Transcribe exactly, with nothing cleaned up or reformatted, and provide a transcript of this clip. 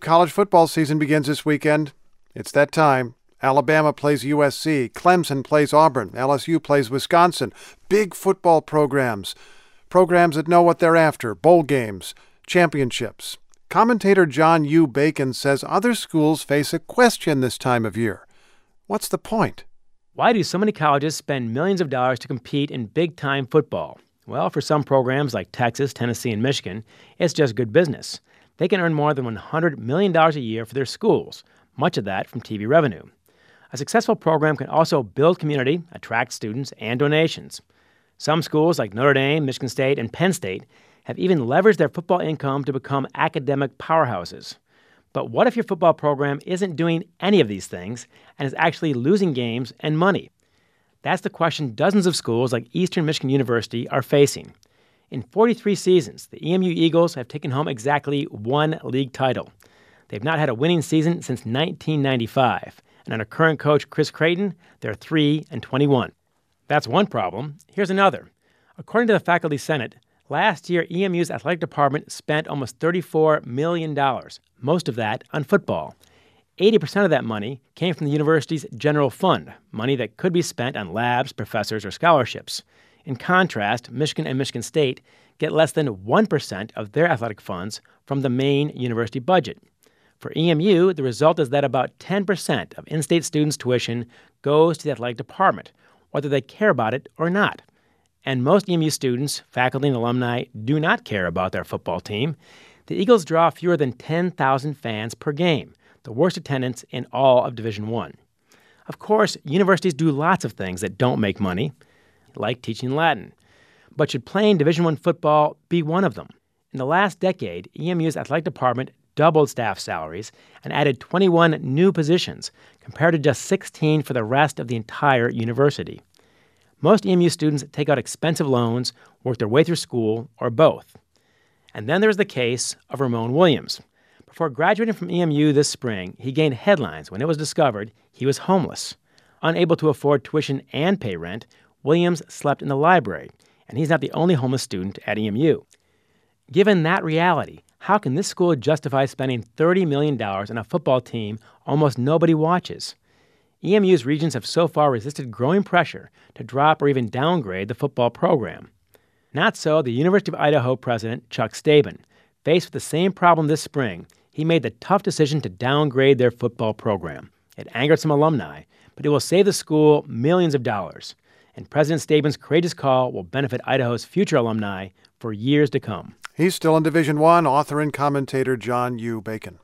college football season begins this weekend. It's that time. Alabama plays U S C. Clemson plays Auburn. L S U plays Wisconsin. Big football programs. Programs that know what they're after. Bowl games. Championships. Commentator John U. Bacon says other schools face a question this time of year. What's the point? Why do so many colleges spend millions of dollars to compete in big-time football? Well, for some programs like Texas, Tennessee, and Michigan, it's just good business. They can earn more than one hundred million dollars a year for their schools, much of that from T V revenue. A successful program can also build community, attract students, and donations. Some schools like Notre Dame, Michigan State, and Penn State have even leveraged their football income to become academic powerhouses. But what if your football program isn't doing any of these things and is actually losing games and money? That's the question dozens of schools like Eastern Michigan University are facing. In forty-three seasons, the E M U Eagles have taken home exactly one league title. They've not had a winning season since nineteen ninety-five, and under current coach Chris Creighton, they're three and twenty-one. That's one problem. Here's another. According to the Faculty Senate, last year E M U's athletic department spent almost thirty-four million dollars, most of that on football. eighty percent of that money came from the university's general fund, money that could be spent on labs, professors, or scholarships. In contrast, Michigan and Michigan State get less than one percent of their athletic funds from the main university budget. For E M U, the result is that about ten percent of in-state students' tuition goes to the athletic department, whether they care about it or not. And most E M U students, faculty, and alumni do not care about their football team. The Eagles draw fewer than ten thousand fans per game, the worst attendance in all of Division One. Of course, universities do lots of things that don't make money, like teaching Latin. But should playing Division One football be one of them? In the last decade, E M U's athletic department doubled staff salaries and added twenty-one new positions, compared to just sixteen for the rest of the entire university. Most E M U students take out expensive loans, work their way through school, or both. And then there's the case of Ramon Williams. Before graduating from E M U this spring, he gained headlines when it was discovered he was homeless. Unable to afford tuition and pay rent, Williams slept in the library, and he's not the only homeless student at E M U. Given that reality, how can this school justify spending thirty million dollars on a football team almost nobody watches? E M U's regents have so far resisted growing pressure to drop or even downgrade the football program. Not so the University of Idaho president, Chuck Staben. Faced with the same problem this spring, he made the tough decision to downgrade their football program. It angered some alumni, but it will save the school millions of dollars. And President Staben's courageous call will benefit Idaho's future alumni for years to come. He's still in Division One, author and commentator John U. Bacon.